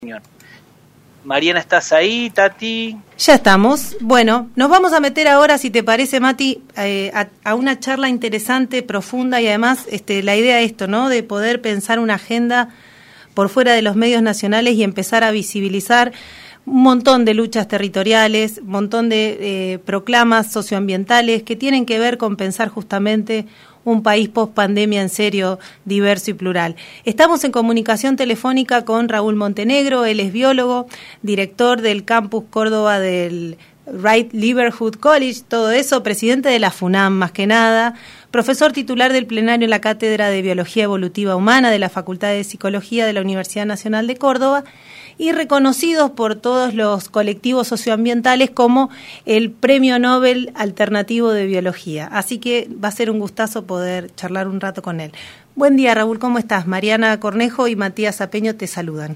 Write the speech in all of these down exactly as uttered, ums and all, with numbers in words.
Mariana, ¿estás ahí, Tati? Ya estamos. Bueno, nos vamos a meter ahora, si te parece, Mati, eh, a, a una charla interesante, profunda y además este, la idea de esto, ¿no? De poder pensar una agenda por fuera de los medios nacionales y empezar a visibilizar un montón de luchas territoriales, un montón de eh, proclamas socioambientales que tienen que ver con pensar justamente un país post pandemia en serio, diverso y plural. Estamos en comunicación telefónica con Raúl Montenegro, él es biólogo, director del campus Córdoba del Right Livelihood College, todo eso, presidente de la FUNAM más que nada, profesor titular del plenario en la Cátedra de Biología Evolutiva Humana de la Facultad de Psicología de la Universidad Nacional de Córdoba y reconocidos por todos los colectivos socioambientales como el Premio Nobel Alternativo de Biología. Así que va a ser un gustazo poder charlar un rato con él. Buen día, Raúl, ¿cómo estás? Mariana Cornejo y Matías Apeño te saludan.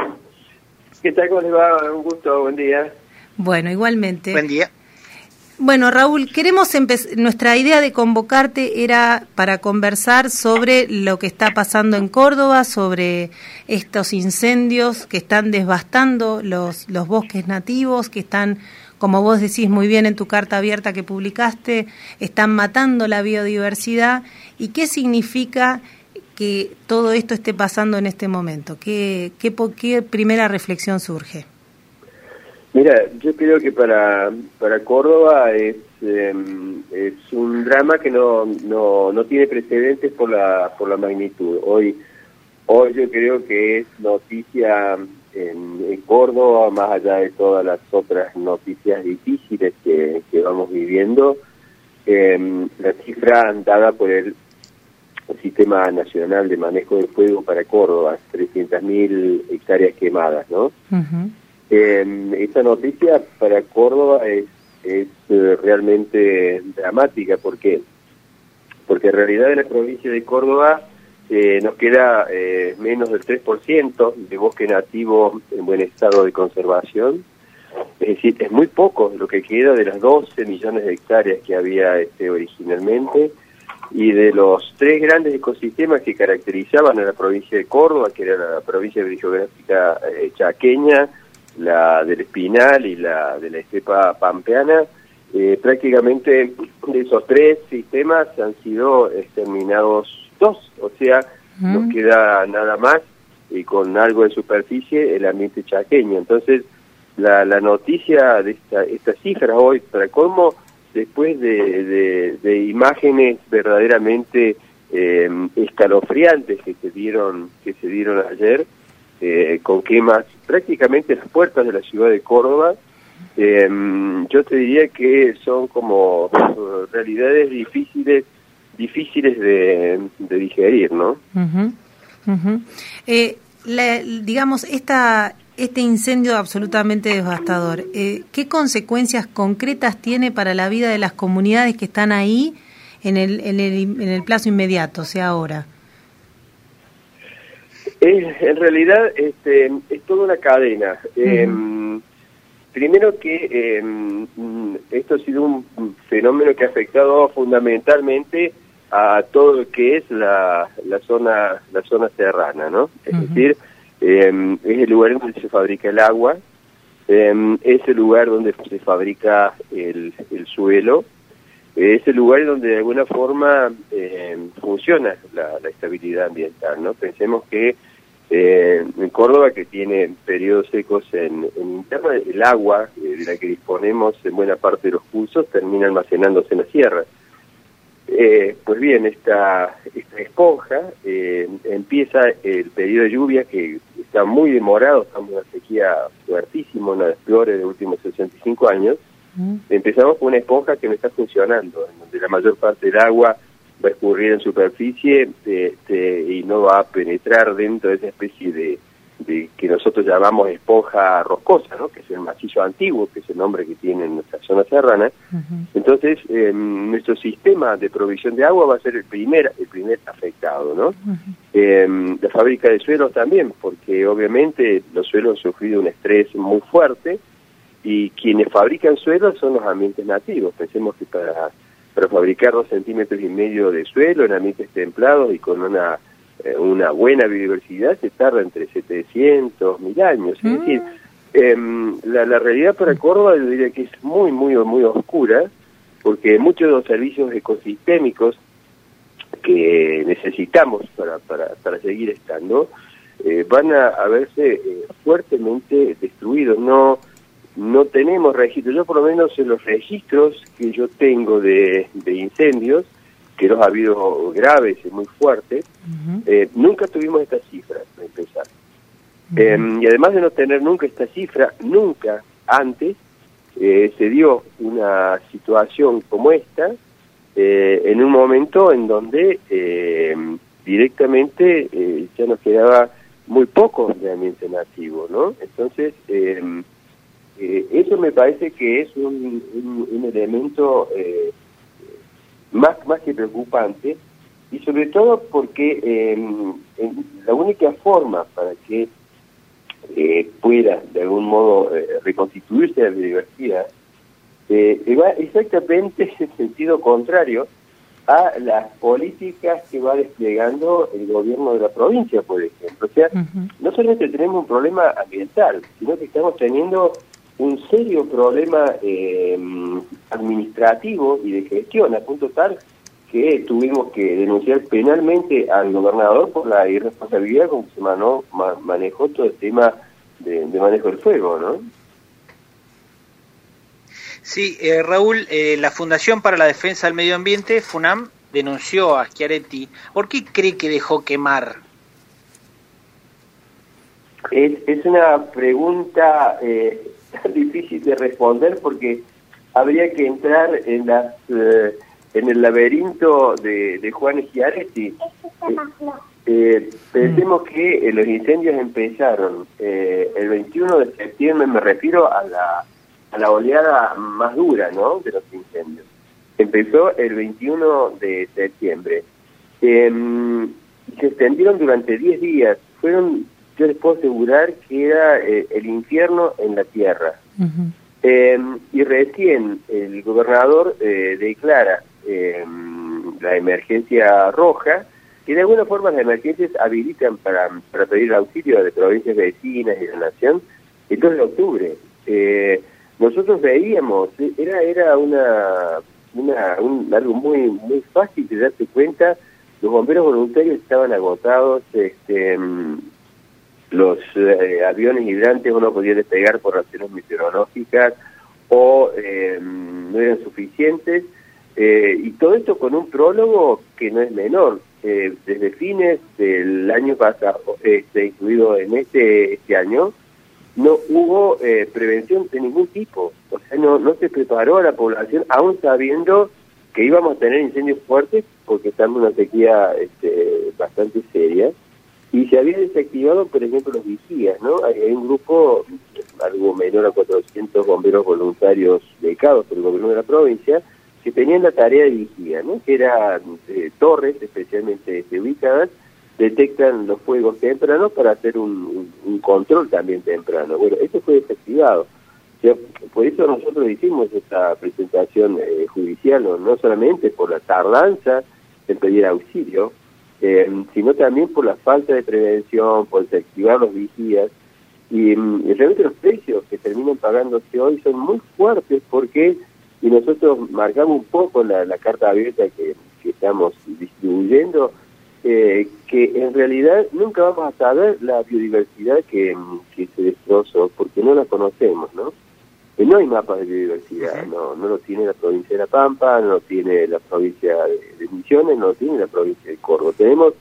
¿Qué tal? ¿Cómo les va? Un gusto, buen día. Bueno, igualmente. Buen día. Bueno, Raúl, queremos empezar, nuestra idea de convocarte era para conversar sobre lo que está pasando en Córdoba, sobre estos incendios que están devastando los, los bosques nativos, que están, como vos decís muy bien en tu carta abierta que publicaste, están matando la biodiversidad. ¿Y qué significa que todo esto esté pasando en este momento? ¿Qué, qué, qué primera reflexión surge? Mira, yo creo que para para Córdoba es eh, es un drama que no no no tiene precedentes por la por la magnitud. Hoy hoy yo creo que es noticia en, en Córdoba, más allá de todas las otras noticias difíciles que, que vamos viviendo, eh, la cifra dada por el Sistema Nacional de Manejo del Fuego para Córdoba, trescientas mil hectáreas quemadas, ¿no? Uh-huh. Eh, esta noticia para Córdoba es, es eh, realmente dramática. ¿Por qué? Porque en realidad en la provincia de Córdoba eh, nos queda eh, menos del tres por ciento de bosque nativo en buen estado de conservación. Es decir, es muy poco lo que queda de las doce millones de hectáreas que había este, originalmente, y de los tres grandes ecosistemas que caracterizaban a la provincia de Córdoba, que era la provincia geográfica eh, chaqueña, la del Espinal y la de la estepa pampeana, eh, prácticamente de esos tres sistemas han sido exterminados dos, o sea, mm. nos queda nada más y con algo de superficie el ambiente chaqueño. Entonces, la, la noticia de esta, esta cifra hoy, para colmo, después de, de, de imágenes verdaderamente eh, escalofriantes que se dieron que se dieron ayer, Eh, con quemas prácticamente en las puertas de la ciudad de Córdoba, eh, yo te diría que son como uh, realidades difíciles difíciles de, de digerir, ¿no? Uh-huh. Uh-huh. Eh, la, digamos, esta este incendio absolutamente devastador, eh, ¿qué consecuencias concretas tiene para la vida de las comunidades que están ahí en el, en el, en el plazo inmediato, o sea, ahora? Es, en realidad este, es toda una cadena. Uh-huh. Eh, primero que eh, esto ha sido un fenómeno que ha afectado fundamentalmente a todo lo que es la, la zona la zona serrana, ¿no? Es uh-huh. decir, eh, es el lugar donde se fabrica el agua, eh, es el lugar donde se fabrica el, el suelo, es el lugar donde de alguna forma eh, funciona la, la estabilidad ambiental, ¿no? Pensemos que eh, en Córdoba, que tiene periodos secos en, en interna, el agua eh, de la que disponemos en buena parte de los cursos termina almacenándose en la sierra. Eh, pues bien, esta, esta esponja eh, empieza el periodo de lluvia, que está muy demorado, estamos en una sequía fuertísima, una de las peores de los últimos sesenta y cinco años. Mm. Empezamos con una esponja que no está funcionando, en donde la mayor parte del agua va a escurrir en superficie este, y no va a penetrar dentro de esa especie de, de que nosotros llamamos esponja roscosa, ¿no? Que es el macizo antiguo, que es el nombre que tiene en nuestra zona serrana. Uh-huh. Entonces, eh, nuestro sistema de provisión de agua va a ser el primer el primer afectado, ¿no? Uh-huh. Eh, la fábrica de suelos también, porque obviamente los suelos han sufrido un estrés muy fuerte, y quienes fabrican suelos son los ambientes nativos. Pensemos que para, para fabricar dos centímetros y medio de suelo en ambientes templados y con una eh, una buena biodiversidad se tarda entre setecientos, mil años. Mm. Es decir, eh, la, la realidad para Córdoba yo diría que es muy, muy, muy oscura, porque muchos de los servicios ecosistémicos que necesitamos para, para, para seguir estando, eh, van a, a verse eh, fuertemente destruidos. No no tenemos registros, yo por lo menos en los registros que yo tengo de, de incendios, que los ha habido graves y muy fuertes, uh-huh. eh, nunca tuvimos esta cifra, para empezar. Uh-huh. Eh, y además de no tener nunca esta cifra, nunca antes eh, se dio una situación como esta, eh, en un momento en donde eh, directamente eh, ya nos quedaba muy poco de ambiente nativo, ¿no? Entonces, eh, eh, eso me parece que es un, un, un elemento eh, más, más que preocupante, y sobre todo porque eh, en la única forma para que eh, pueda de algún modo eh, reconstituirse la biodiversidad eh, va exactamente en sentido contrario a las políticas que va desplegando el gobierno de la provincia, por ejemplo. O sea, uh-huh. no solamente tenemos un problema ambiental, sino que estamos teniendo un serio problema eh, administrativo y de gestión, a punto tal que tuvimos que denunciar penalmente al gobernador por la irresponsabilidad con que se manó, ma, manejó todo el tema de, de manejo del fuego, ¿no? Sí, eh, Raúl, eh, la Fundación para la Defensa del Medio Ambiente, FUNAM, denunció a Schiaretti. ¿Por qué cree que dejó quemar? Es, es una pregunta eh, tan difícil de responder porque habría que entrar en las eh, en el laberinto de, de Juan Schiaretti. Eh, eh, pensemos que eh, los incendios empezaron eh, el veintiuno de septiembre, me refiero a la a la oleada más dura, ¿no?, de los incendios. Empezó el veintiuno de septiembre. Eh, se extendieron durante diez días. Fueron, yo les puedo asegurar que era eh, el infierno en la tierra. Uh-huh. Eh, y recién el gobernador eh, declara eh, la emergencia roja, que de alguna forma las emergencias habilitan para, para pedir auxilio de provincias vecinas y de la nación, el dos de octubre. Eh, nosotros veíamos, era era una, una un, algo muy muy fácil de darse cuenta, los bomberos voluntarios estaban agotados, este los eh, aviones hidrantes uno podía despegar por razones meteorológicas o eh, no eran suficientes, eh, y todo esto con un prólogo que no es menor. Eh, desde fines del año pasado, este, incluido en este este año, no hubo eh, prevención de ningún tipo. O sea, no no se preparó a la población, aún sabiendo que íbamos a tener incendios fuertes, porque estamos en una sequía este, bastante seria, y se habían desactivado, por ejemplo, los vigías, ¿no? Hay, hay un grupo, algo menor a cuatrocientos bomberos voluntarios becados por el gobierno de la provincia, que tenían la tarea de vigía, ¿no? Que eran eh, torres especialmente este, ubicadas, detectan los fuegos tempranos para hacer un, un, un control también temprano. Bueno, eso fue desactivado. O sea, por eso nosotros hicimos esta presentación eh, judicial, no, no solamente por la tardanza en pedir auxilio, eh, sino también por la falta de prevención, por desactivar los vigías, y, y realmente los precios que terminan pagándose hoy son muy fuertes porque, y nosotros marcamos un poco la, la carta abierta que, que estamos distribuyendo, Eh, que en realidad nunca vamos a saber la biodiversidad que, que se destrozó, porque no la conocemos, ¿no? Eh, no hay mapas de biodiversidad, no no lo tiene la provincia de La Pampa, no lo tiene la provincia de, de Misiones, no lo tiene la provincia de Córdoba. Tenemos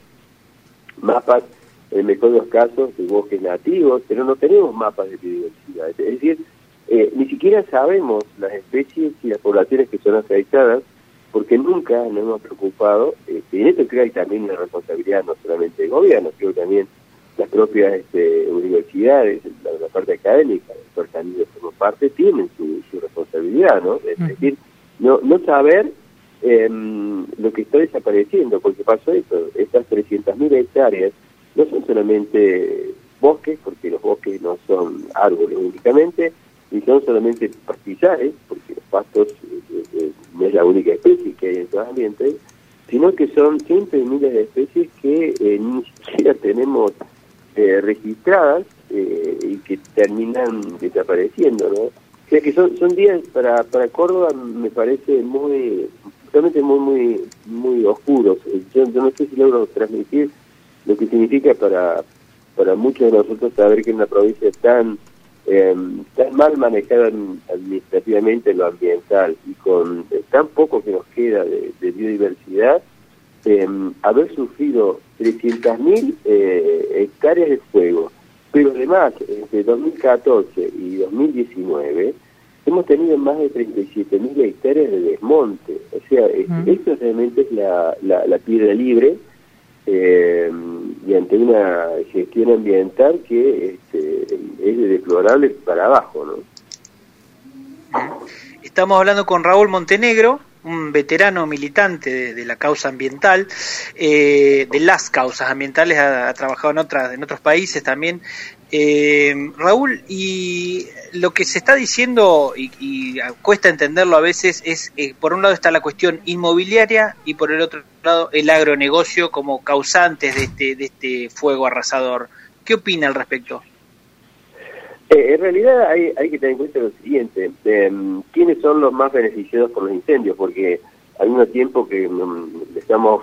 mapas, en el mejor de los casos, de bosques nativos, pero no tenemos mapas de biodiversidad. Es decir, eh, ni siquiera sabemos las especies y las poblaciones que son afectadas, porque nunca nos hemos preocupado, eh, y en esto creo que hay también una responsabilidad no solamente del gobierno, creo que también las propias este, universidades, la, la parte académica, los organismos como parte, tienen su, su responsabilidad, ¿no? Es uh-huh. decir, no no saber eh, lo que está desapareciendo, porque pasó eso, estas trescientas mil hectáreas no son solamente bosques, porque los bosques no son árboles únicamente, y son solamente pastizales, porque los pastos eh, eh, no es la única especie que hay en estos ambientes, sino que son cientos de miles de especies que eh, ni siquiera tenemos eh, registradas eh, y que terminan desapareciendo, ¿no? O sea que son son días para para Córdoba, me parece muy realmente muy muy muy oscuros. Yo, yo no sé si logro transmitir lo que significa para para muchos de nosotros saber que en una provincia tan eh, tan mal manejada administrativamente en lo ambiental y con eh, tan poco que nos queda de, de biodiversidad, eh, haber sufrido trescientas mil eh, hectáreas de fuego, pero además entre dos mil catorce y dos mil diecinueve hemos tenido más de treinta y siete mil hectáreas de desmonte. O sea, uh-huh. esto realmente es la, la, la piedra libre eh, y ante una gestión ambiental que este, es de deplorable para abajo, ¿no? Estamos hablando con Raúl Montenegro, un veterano militante de, de la causa ambiental, eh, de las causas ambientales, ha, ha trabajado en otras, en otros países también. Eh, Raúl, y lo que se está diciendo, y, y cuesta entenderlo a veces, es, eh, por un lado está la cuestión inmobiliaria y por el otro lado el agronegocio como causantes de este, de este fuego arrasador. ¿Qué opina al respecto? Eh, en realidad hay, hay que tener en cuenta lo siguiente, eh, ¿quiénes son los más beneficiados por los incendios? Porque al mismo tiempo que um, estamos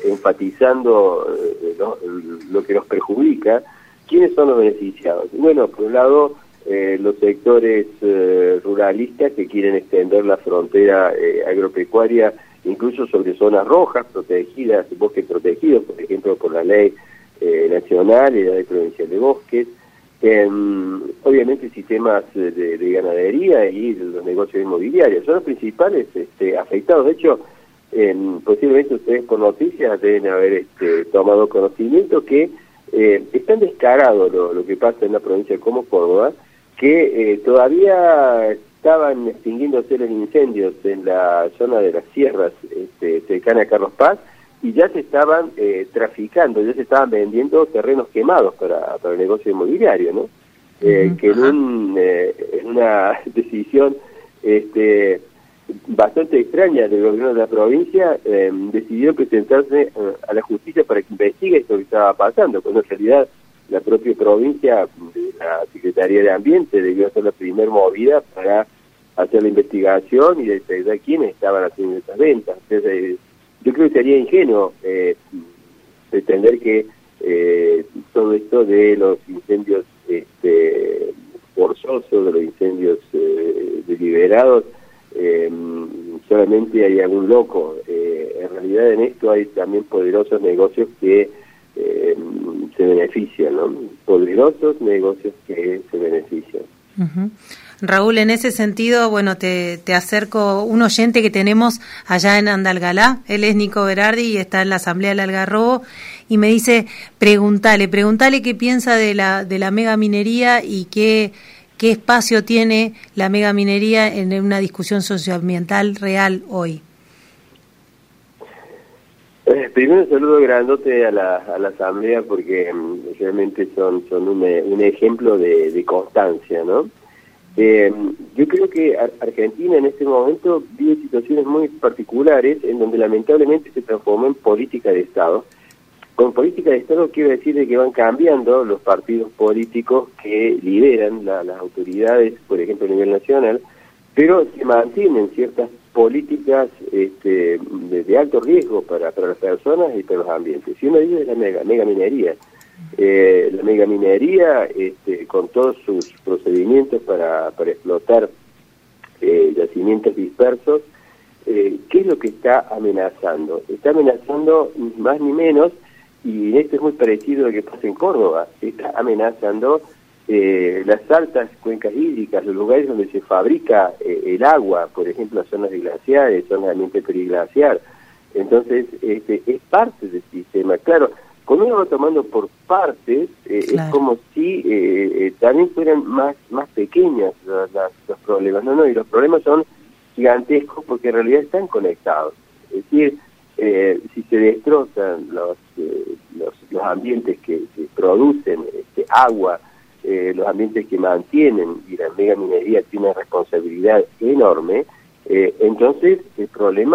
enfatizando eh, lo, lo que nos perjudica, ¿quiénes son los beneficiados? Bueno, por un lado, eh, los sectores eh, ruralistas que quieren extender la frontera eh, agropecuaria, incluso sobre zonas rojas protegidas, bosques protegidos, por ejemplo, por la ley eh, nacional y la ley provincial de bosques. Eh, obviamente sistemas de, de ganadería y los negocios inmobiliarios son los principales este, afectados. De hecho, eh, posiblemente ustedes por noticias deben haber este, tomado conocimiento que eh, es tan descarado lo, lo que pasa en una provincia como Córdoba, que eh, todavía estaban extinguiéndose los incendios en la zona de las sierras este, cercana a Carlos Paz, y ya se estaban eh, traficando, ya se estaban vendiendo terrenos quemados para, para el negocio inmobiliario, ¿no? Eh, uh-huh. Que en, un, eh, en una decisión este, bastante extraña del gobierno de la provincia, eh, decidió presentarse eh, a la justicia para que investigue esto que estaba pasando, cuando en realidad la propia provincia, la Secretaría de Ambiente, debió hacer la primera movida para hacer la investigación y detectar quiénes estaban haciendo esas ventas. Entonces, yo creo que sería ingenuo eh, pretender que eh, todo esto de los incendios este, forzosos, de los incendios eh, deliberados, eh, solamente hay algún loco. Eh, en realidad en esto hay también poderosos negocios que eh, se benefician, ¿no? Poderosos negocios que se benefician. Uh-huh. Raúl, en ese sentido, bueno, te, te acerco un oyente que tenemos allá en Andalgalá, él es Nico Berardi y está en la Asamblea del Algarrobo, y me dice, preguntale, preguntale qué piensa de la de la megaminería y qué, qué espacio tiene la megaminería en una discusión socioambiental real hoy. Eh, primero un saludo grandote a la, a la Asamblea porque um, realmente son, son un, un ejemplo de, de constancia, ¿no? Eh, yo creo que Argentina en este momento vive situaciones muy particulares en donde lamentablemente se transformó en política de Estado. Con política de Estado quiero decir de que van cambiando los partidos políticos que lideran la, las autoridades, por ejemplo a nivel nacional, pero se mantienen ciertas políticas este, de, de alto riesgo para, para las personas y para los ambientes. Y una de ellas es la mega, megaminería. Eh, la megaminería, este, con todos sus procedimientos para, para explotar eh, yacimientos dispersos, eh, ¿qué es lo que está amenazando? Está amenazando más ni menos, y esto es muy parecido a lo que pasa en Córdoba, está amenazando eh, las altas cuencas hídricas, los lugares donde se fabrica eh, el agua, por ejemplo, las zonas de glaciares, zonas de ambiente periglaciar. Entonces, este, es parte del sistema. Claro, cuando uno va tomando por partes, eh, claro. Es como si eh, eh, también fueran más más pequeñas las, las, los problemas. No, no, y los problemas son gigantescos porque en realidad están conectados. Es decir, eh, si se destrozan los, eh, los, los ambientes que, que producen este, agua, eh, los ambientes que mantienen, y la megaminería tiene una responsabilidad enorme, eh, entonces el problema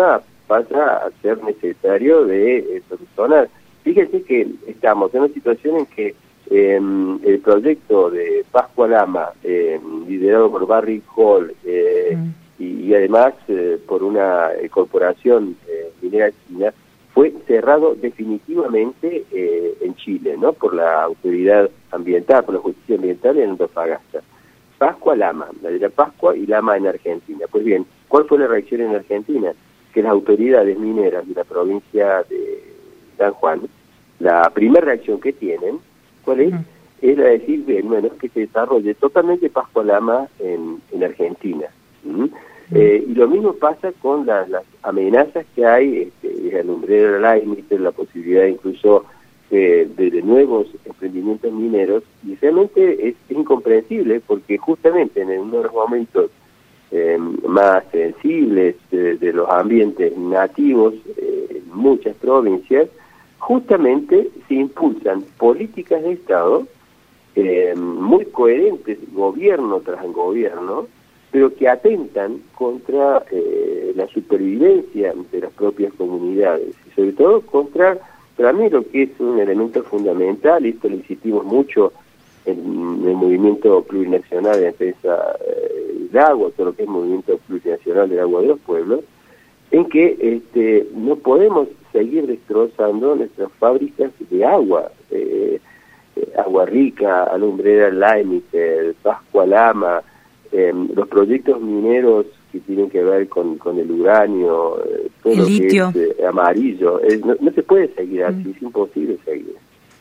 pasa a ser necesario de eh, solucionar. Fíjense que estamos en una situación en que eh, el proyecto de Pascua Lama, eh, liderado por Barrick Gold, eh, mm. y, y además eh, por una eh, corporación eh, minera china, fue cerrado definitivamente eh, en Chile, ¿no? Por la autoridad ambiental, por la justicia ambiental en Antofagasta. Pascua Lama, la de la Pascua y Lama en Argentina. Pues bien, ¿cuál fue la reacción en Argentina? Que las autoridades mineras de la provincia de San Juan, la primera reacción que tienen, ¿cuál es? Uh-huh. Es la de decir, bien, bueno, que se desarrolle totalmente Pascua Lama en, en Argentina. ¿Mm? Uh-huh. Eh, y lo mismo pasa con las, las amenazas que hay, este, la lumbrera límite, la posibilidad incluso eh, de, de nuevos emprendimientos mineros, y realmente es, es incomprensible porque justamente en uno de los momentos eh, más sensibles de, de los ambientes nativos eh, en muchas provincias, justamente se impulsan políticas de Estado eh, muy coherentes, gobierno tras gobierno, pero que atentan contra eh, la supervivencia de las propias comunidades y sobre todo contra, para mí, lo que es un elemento fundamental, y esto lo insistimos mucho en, en el movimiento plurinacional de defensa eh, del agua, todo lo que es el movimiento plurinacional del agua de los pueblos, en que este, no podemos seguir destrozando nuestras fábricas de agua, eh, eh, Agua Rica, Alumbrera Límite, Pascua Lama, eh, los proyectos mineros que tienen que ver con, con el uranio, eh, todo el lo litio. que es eh, amarillo, eh, no, no se puede seguir así, mm. es imposible seguir.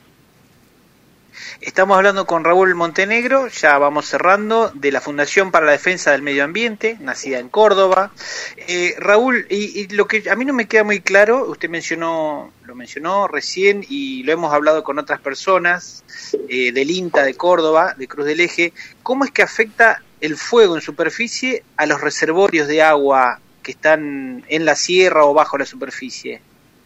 Estamos hablando con Raúl Montenegro, ya vamos cerrando, de la Fundación para la Defensa del Medio Ambiente, nacida en Córdoba. Eh, Raúl, y, y lo que a mí no me queda muy claro, usted mencionó, lo mencionó recién y lo hemos hablado con otras personas eh, del INTA de Córdoba, de Cruz del Eje, ¿cómo es que afecta el fuego en superficie a los reservorios de agua que están en la sierra o bajo la superficie?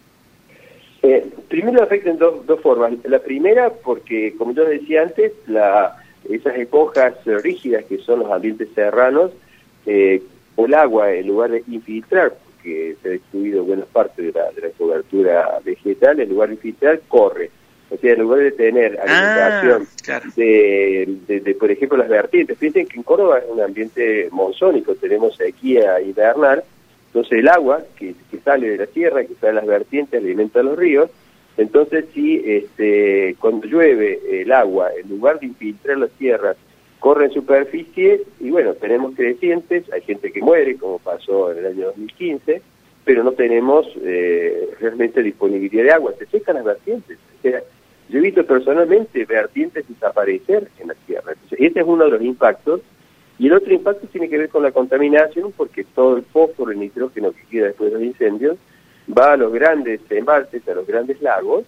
Eh, primero afecta en dos, dos formas. La primera, porque, como yo decía antes, la, esas esponjas rígidas que son los ambientes serranos, eh, o el agua, en lugar de infiltrar, porque se ha destruido buena parte de la, de la cobertura vegetal, en lugar de infiltrar, corre. O sea, en lugar de tener alimentación ah, claro. de, de, de, por ejemplo, las vertientes. Fíjense que en Córdoba es un ambiente monzónico, tenemos sequía invernal. Entonces el agua que, que sale de la sierra, que sale de las vertientes, alimenta los ríos. Entonces si este, cuando llueve el agua, en lugar de infiltrar las tierras, corre en superficie, y bueno, tenemos crecientes, hay gente que muere, como pasó en el año dos mil quince, pero no tenemos eh, realmente disponibilidad de agua, se secan las vertientes. O sea, yo he visto personalmente vertientes desaparecer en la tierra. Entonces, este es uno de los impactos. Y el otro impacto tiene que ver con la contaminación, porque todo el fósforo y nitrógeno que queda después de los incendios va a los grandes embalses, a los grandes lagos,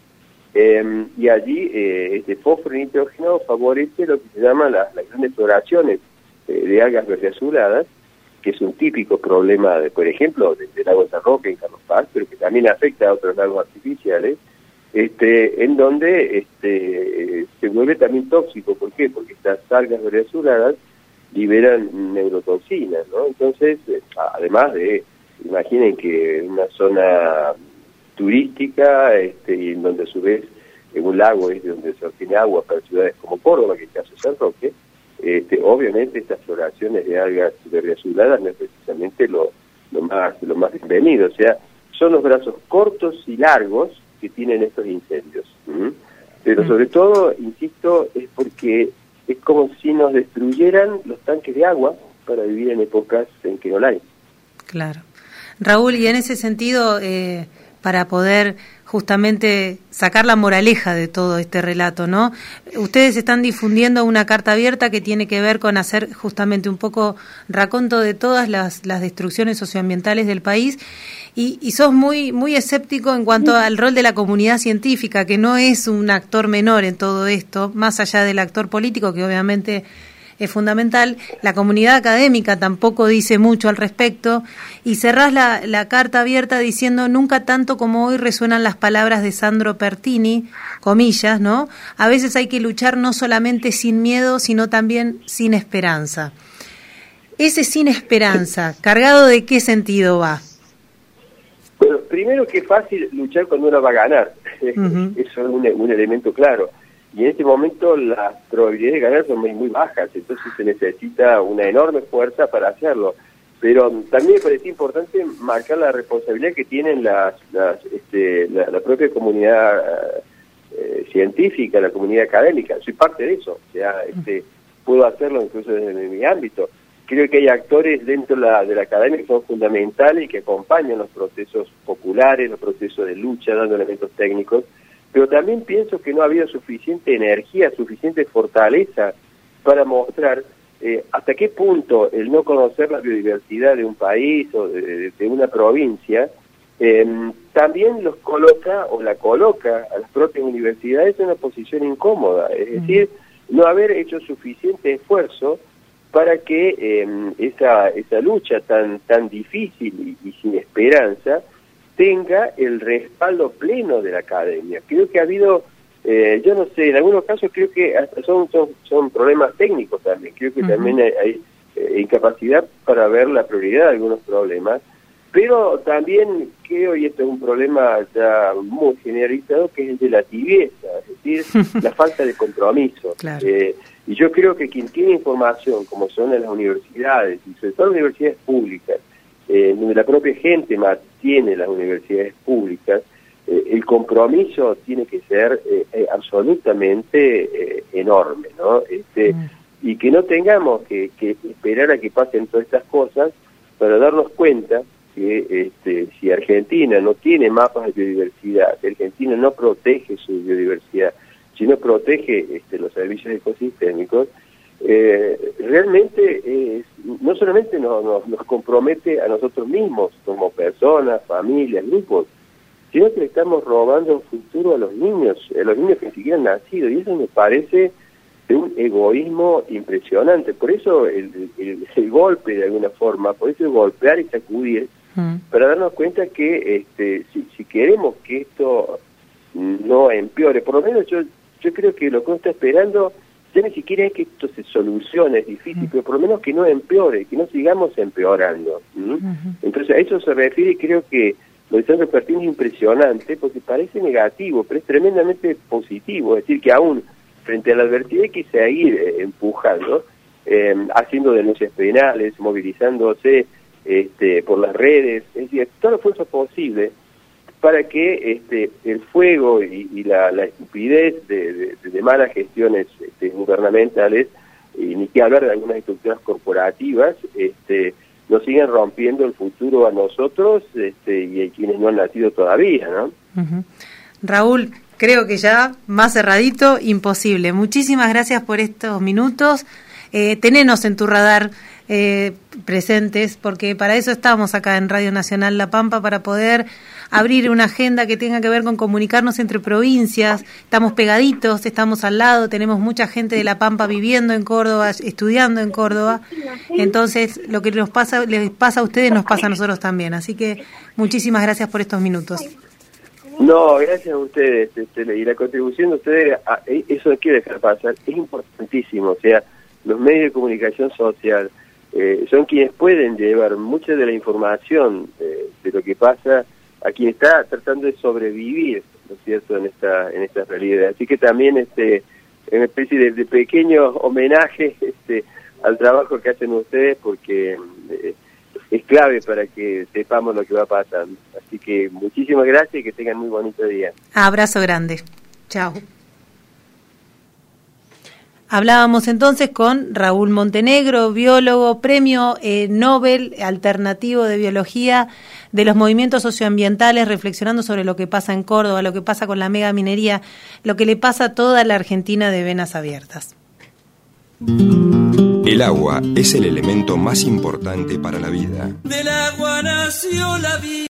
eh, y allí eh, este fósforo y nitrógeno favorece lo que se llama la, las grandes floraciones eh, de algas verde azuladas, que es un típico problema, de, por ejemplo, del de lago de San Roque en Carlos Paz, pero que también afecta a otros lagos artificiales, este, en donde este, se vuelve también tóxico. ¿Por qué? Porque estas algas verde azuladas liberan neurotoxinas, ¿no? Entonces, además de, imaginen que en una zona turística, este, y en donde a su vez en un lago es de donde se obtiene agua para ciudades como Córdoba, que es el caso de San Roque, este, obviamente estas floraciones de algas verde azuladas no es precisamente lo, lo más lo más bienvenido. O sea, son los brazos cortos y largos que tienen estos incendios. ¿Mm? Pero sobre todo, insisto, es porque es como si nos destruyeran los tanques de agua para vivir en épocas en que no la hay. Claro. Raúl, y en ese sentido, eh, para poder justamente sacar la moraleja de todo este relato, ¿no? Ustedes están difundiendo una carta abierta que tiene que ver con hacer justamente un poco raconto de todas las, las destrucciones socioambientales del país, y, y sos muy, muy escéptico en cuanto sí. al rol de la comunidad científica, que no es un actor menor en todo esto, más allá del actor político, que obviamente es fundamental. La comunidad académica tampoco dice mucho al respecto, y cerrás la, la carta abierta diciendo: nunca tanto como hoy resuenan las palabras de Sandro Pertini, comillas, ¿no? A veces hay que luchar no solamente sin miedo, sino también sin esperanza. Ese sin esperanza, ¿cargado de qué sentido va? Bueno, Bueno, primero que es fácil luchar cuando uno va a ganar. Uh-huh. Eso es un, un elemento claro. Y en este momento las probabilidades de ganar son muy, muy bajas, entonces se necesita una enorme fuerza para hacerlo. Pero también me parece importante marcar la responsabilidad que tienen las, las, este, la, la propia comunidad eh, científica, la comunidad académica. Soy parte de eso, o sea, este, puedo hacerlo incluso desde mi ámbito. Creo que hay actores dentro de la, de la academia que son fundamentales y que acompañan los procesos populares, los procesos de lucha, dando elementos técnicos, pero también pienso que no ha habido suficiente energía, suficiente fortaleza para mostrar eh, hasta qué punto el no conocer la biodiversidad de un país o de, de, de una provincia eh, también los coloca o la coloca a las propias universidades en una posición incómoda, es decir, no haber hecho suficiente esfuerzo para que eh, esa esa lucha tan tan difícil y, y sin esperanza tenga el respaldo pleno de la academia. Creo que ha habido, eh, yo no sé, en algunos casos creo que hasta son son, son problemas técnicos también, creo que uh-huh. también hay, hay eh, incapacidad para ver la prioridad de algunos problemas, pero también creo, y esto es un problema ya muy generalizado, que es el de la tibieza, es decir, la falta de compromiso. Claro. Eh, y yo creo que quien tiene información, como son en las universidades, y sobre todo las universidades públicas, eh, donde la propia gente mantiene las universidades públicas, eh, el compromiso tiene que ser eh, eh, absolutamente eh, enorme, ¿no? Este, mm. Y que no tengamos que, que esperar a que pasen todas estas cosas para darnos cuenta que este, si Argentina no tiene mapas de biodiversidad, si Argentina no protege su biodiversidad, si no protege este, los servicios ecosistémicos, eh, realmente eh, no solamente nos, nos, nos compromete a nosotros mismos, como personas, familias, grupos, sino que le estamos robando un futuro a los niños, a los niños que ni siquiera han nacido, y eso me parece de un egoísmo impresionante. Por eso el, el, el golpe, de alguna forma, por eso el golpear y sacudir, mm. para darnos cuenta que este, si, si queremos que esto no empeore, por lo menos yo yo creo que lo que uno está esperando ya ni siquiera es que esto se solucione, es difícil, mm. pero por lo menos que no empeore, que no sigamos empeorando. ¿Mm? Uh-huh. Entonces a eso se refiere, y creo que lo de Sandro Pertini es impresionante, porque parece negativo, pero es tremendamente positivo, es decir, que aún frente a la adversidad hay que seguir eh, empujando, eh, haciendo denuncias penales, movilizándose este, por las redes, es decir, todo el esfuerzo posible para que este, el fuego y, y la, la estupidez de, de, de malas gestiones este, gubernamentales, y ni que hablar de algunas estructuras corporativas, este, nos sigan rompiendo el futuro a nosotros este, y a quienes no han nacido todavía, ¿no? Uh-huh. Raúl, creo que ya más cerradito, imposible. Muchísimas gracias por estos minutos. Eh, tenenos en tu radar eh, presentes, porque para eso estamos acá en Radio Nacional La Pampa, para poder abrir una agenda que tenga que ver con comunicarnos entre provincias. Estamos pegaditos, estamos al lado, tenemos mucha gente de La Pampa viviendo en Córdoba, estudiando en Córdoba, entonces lo que nos pasa, les pasa a ustedes nos pasa a nosotros también, así que muchísimas gracias por estos minutos. No, gracias a ustedes, este, y la contribución de ustedes, a, eso no quiero dejar pasar, es importantísimo, o sea, los medios de comunicación social eh, son quienes pueden llevar mucha de la información eh, de lo que pasa a quien está tratando de sobrevivir, ¿no es cierto?, en esta en esta realidad. Así que también este en una especie de, de pequeño homenaje este al trabajo que hacen ustedes, porque eh, es clave para que sepamos lo que va a pasar. Así que muchísimas gracias y que tengan muy bonito día. Abrazo grande. Chao. Hablábamos entonces con Raúl Montenegro, biólogo, premio eh, Nobel alternativo de biología de los movimientos socioambientales, reflexionando sobre lo que pasa en Córdoba, lo que pasa con la megaminería, lo que le pasa a toda la Argentina de venas abiertas. El agua es el elemento más importante para la vida. Del agua nació la vida.